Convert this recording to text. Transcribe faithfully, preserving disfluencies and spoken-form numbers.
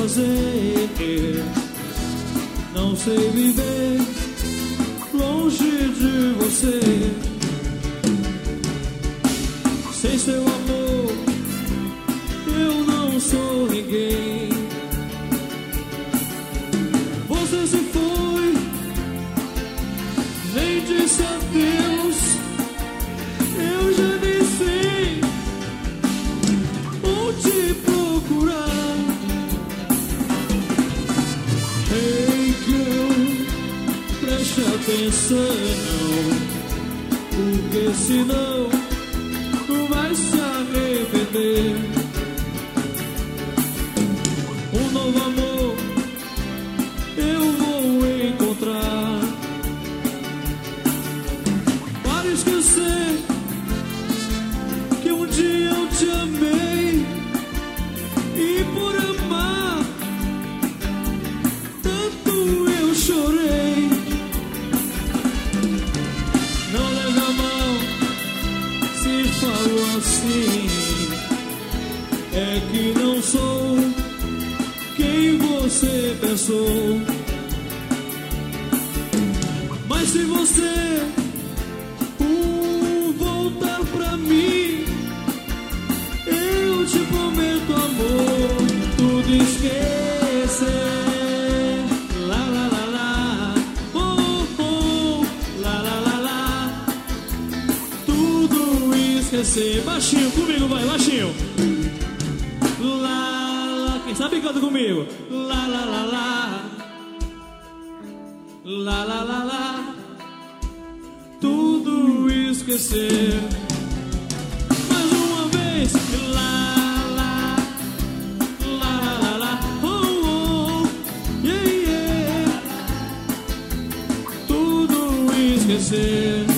fazer. Não sei viver longe de você. Sem seu amor eu não sou ninguém. Você se foi, nem disse adeus. Eu já nem sei onde procurar. Hey girl, preste atenção, porque senão vai se arrepender. Um novo amor eu vou encontrar para esquecer que um dia eu te amei. E por amar tanto eu chorei. Não leve a mão se falo assim, é que não sou quem você pensou. Mas se você uh, voltar pra mim, eu te prometo, amor, tudo esquecer. Lá, lá, lá, lá, oh, oh, lá, lá, lá, lá, tudo esquecer. Baixinho, comigo, vai, baixinho. Lá, lá, quem sabe canta comigo. Lá, lá, lá, lá, lá, lá, lá, lá, tudo esquecer. Mais uma vez. Lá, lá, lá, lá, lá, oh, oh, yeah, yeah, tudo esquecer.